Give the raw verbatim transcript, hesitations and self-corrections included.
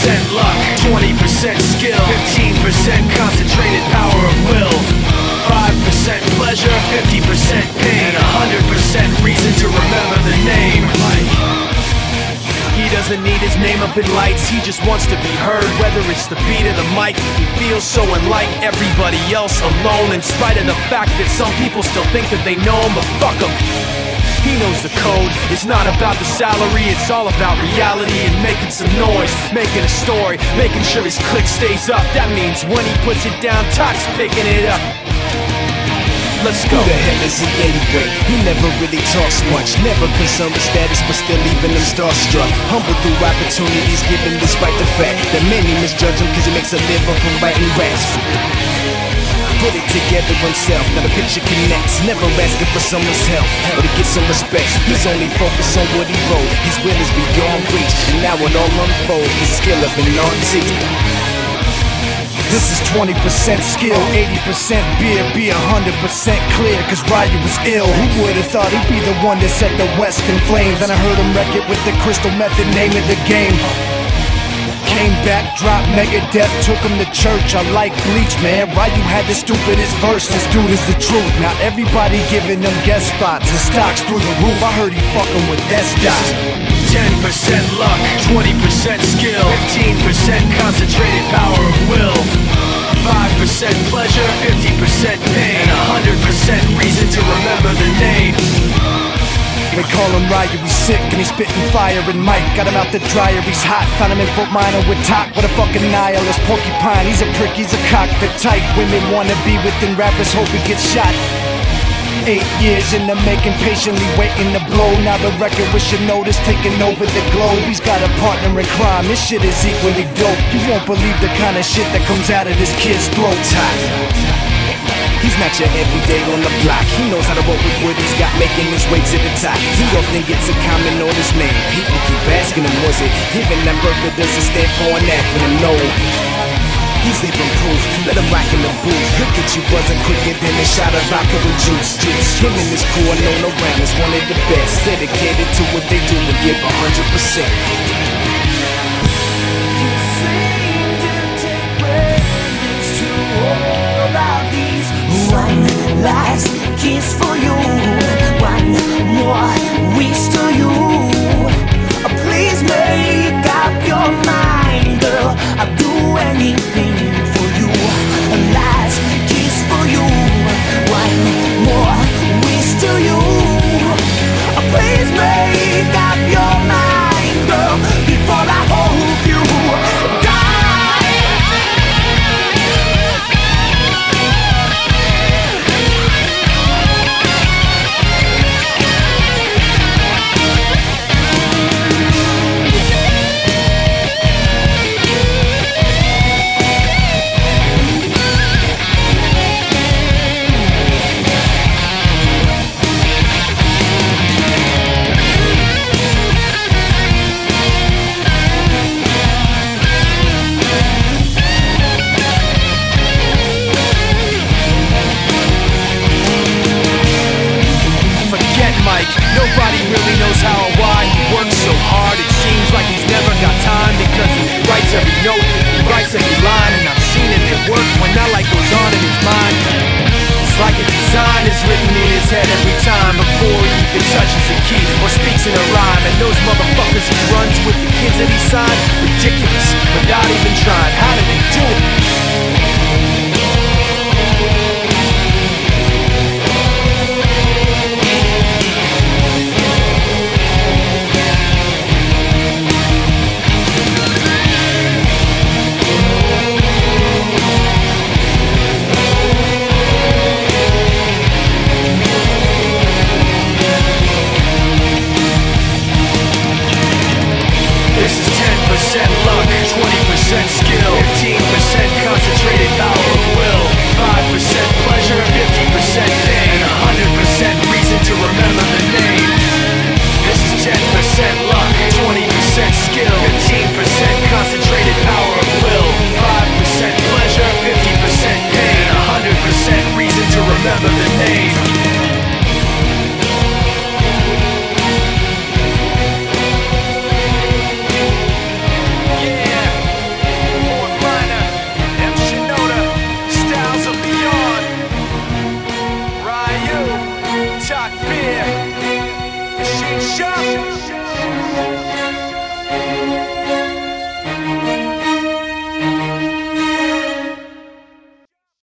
percent luck, twenty percent skill, fifteen percent concentrated power of will, five percent pleasure, fifty percent pain, and one hundred percent reason to remember the name. Mike. He doesn't need his name up in lights, he just wants to be heard. Whether it's the beat of the mic, he feels so unlike everybody else, alone, in spite of the fact that some people still think that they know him, but fuck him. He knows the code, it's not about the salary, it's all about reality and making some noise, making a story, making sure his click stays up. That means when he puts it down, Toc's picking it up. Let's go. Who the hell is he anyway? He never really talks much, never concerned with status, but still leaving them starstruck. Humble through opportunities, given despite the fact that many misjudge him cause he makes a living from writing raps. Put it together himself, now the picture connects. Never asking for someone's help, or to get some respect. He's only focused on what he wrote. His will is beyond reach, and now it all unfolds. The skill of an artist. This is twenty percent skill, eighty percent beer, be one hundred percent clear, cause Ryu was ill. Who would've thought he'd be the one that set the West in flames? And I heard him wreck it with the crystal method, name of the game. Came back, dropped Megadeth, took him to church. I like Bleach, man. Ryu had the stupidest verse. This dude is the truth. Now everybody giving them guest spots and stocks through the roof. I heard he fucking with that stock. ten percent luck, twenty percent skill, fifteen percent concentrated power of will, five percent pleasure, fifty percent pain, and one hundred percent reason to remember the name. They call him Ryu, he's sick and he's spitting fire. And Mike got him out the dryer, he's hot. Found him in Fort Minor with Toc, what a fucking nihilist porcupine. He's a prick, he's a cockpit type. Women wanna be within rappers, hope he gets shot. Eight years in the making, patiently waiting to blow. Now the record with your notice taking over the globe. He's got a partner in crime, this shit is equally dope. You won't believe the kind of shit that comes out of this kid's throat. He's not your everyday on the block. He knows how to work with what he's got, making his way to the top. He often gets a comment on his name. People keep asking him, was it given that burger doesn't stand for an acronym? No. He's living proof, let him rock in the booth. He'll get you buzzing quicker than a shot of vodka with juice. Juice. Him and his crew are known around as one of the best, dedicated to what they do and give one hundred percent. You seem to take refuge to all of these. One last kiss for you, one more wish to you. Please make up your mind, girl, I'll do anything for you. A last kiss for you, one more wish to you. Please make up your mind, girl, before I hold you. Nobody really knows how or why he works so hard. It seems like he's never got time, because he writes every note, he writes every line. And I've seen it at work when that light goes on in his mind. It's like a design is written in his head every time, before he even touches a key or speaks in a rhyme. And those motherfuckers he runs with, the kids that he signed, ridiculous, without even trying. How did they do it? This is ten percent luck, twenty percent skill, fifteen percent Sensation.